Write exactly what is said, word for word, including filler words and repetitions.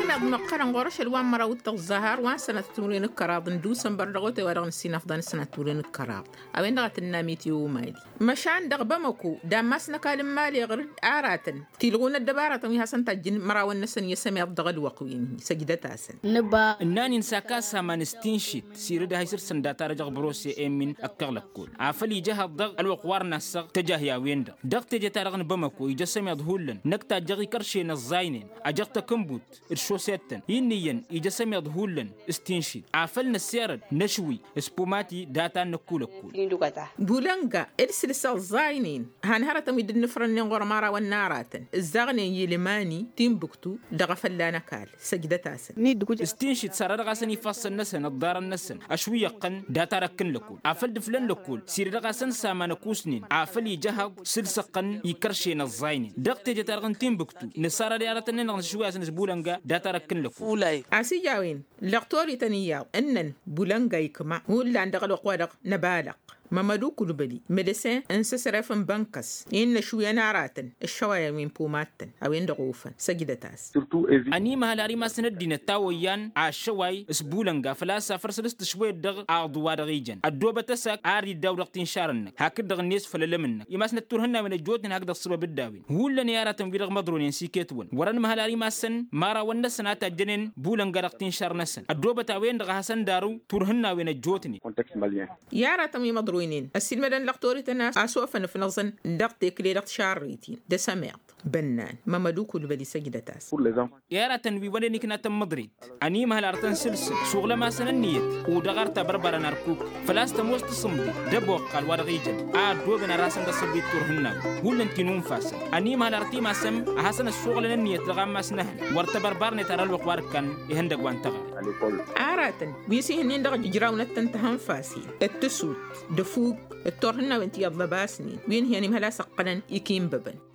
سمع مقرن غرش الوان مرة والتغزهر وان سنة تورين الكراض ندوسن بردغوتي ورغن السنة أفضل سنة تورين الكراض أوين دغت الناميتي ومالي مشان دغ بمكو دام ماسنا كالم مالي غرد آراتن تلغون الدبارة ويها سنة الجن مرة والنسن يسمي أفضل الوقوين سجدتها سن نبا الناني نساكاسا ما نستنشيت سير ده هيصير سنداتا رجع بروسي امين اكغلك كل عفلي جه الضغ الوقوار نسق تجاه يا وين ده دغ تجي ترغن بمكو يجسم يظهولن نكتا جغي كرشين الزاينين اجغت كمبوت الشوسيتن ينيين يجسم يظهولن استنشيت عفلنا السيرد نشوي اسبوماتي داتا نكول كل بولنغا ارسل الزاينين هانهرتم يدن فرن غور مارا والناراتن الزغني يلماني تيمبكتو دغ فلانا كال سجدتها سن استنشيت سرر غاسن يفصل نسن الدار النسن اشوي قن داتا ركن لكل عفل دفلن لكل سير غاسن سامان كوسنين عفل يجهض سلسقن يكرشين الزاينين دقت جترغن تيمبكتو نصار دي ارتن نغن شوي اسن بولنغا داتا ركن لكل فولاي عسي جاوين لقطوري تنياو انن بولنغا يكما هو اللي عندك الوقوادق نبالق مامادو كلبلي مدسين انسسرفن بنكس إن شوية ناراتن الشوايا من بوماتن أو يندغوفن سجدتاس أني ما هلاري ما سندين التاويان عالشواي اسبولنغا فلا سافر سلست شوية دغ أعضوار غيجن الدوبة تساك عاري الدولة تنشارنك هاك الدغ الناس فللمنك يماس نتورهن من الجوتن هاك دغ الصبا بالداوين هو اللي نياراتن بيرغ مضرونين سيكيتون وران ما هلاري ما سن مارا ونسنا تجنن بولنغا دغ تنشار نسن الدوبة تاوين دغ حسن دارو تورهن وين الجوتني ياراتم يمضرونين السلمدان لقطوري تناس أسوفن في نظن دقتك كلي دقت شاريتين ده سمعت بنان مامادو كلبلي سجدتاس ياراتن بيولي نكنا تم مدريد أني ما هلارتن سلسل شغل ما سننيت ودغرت بربرا ناركوك فلاس تموست تصمدي دبوق قال ورغيجن آدو بنا راسن تصبي تورهنا هو لنتنون فاسن أني ما هلارتي ما سم أحسن الشغل ننيت لغام ما سنهن ورتبربار نترى الوقوار كان يهندق وانتغر آراتن بيسي هنين دغ جراونة تنتهم فاسي التسوت دفوق التورهنا وانتي يضلباسني وين هي نمهلا سقنا يكيم ببن